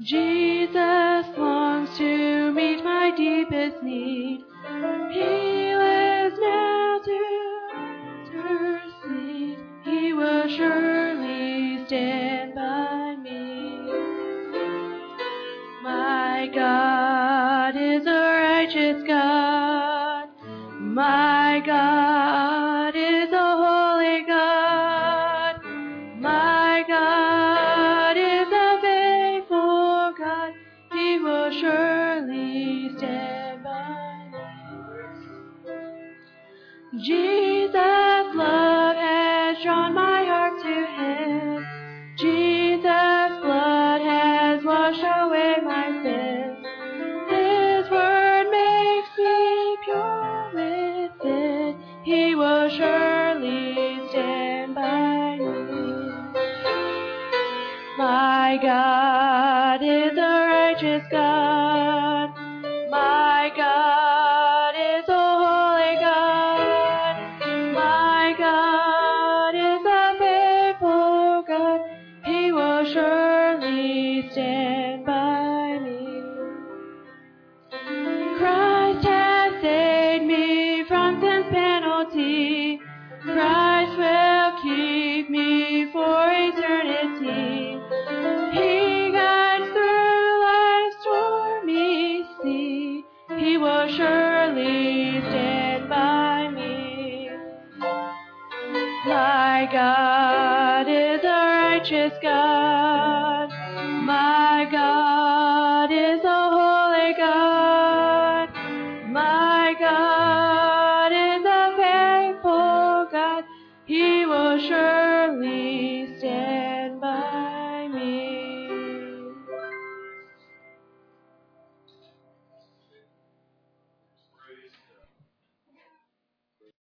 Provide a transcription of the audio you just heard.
Jesus longs to meet my deepest need. He lives now to intercede. He will surely stand by me. My God is a righteous God. My God is a holy God. My God is a faithful God. He will surely stand by me. Jesus' love has drawn my heart to Him. Jesus' blood has washed away my sin. His word makes me pure within. He will surely stand by me. My God is a righteous God. My God is a holy God. My God is a faithful God. He will surely stand by me. Christ has saved me from sin's penalty. Christ will keep me for eternity. He guides through life's stormy sea. He will surely stand by me. My God is a righteous God. My God is a holy God. My God is a faithful God. He will surely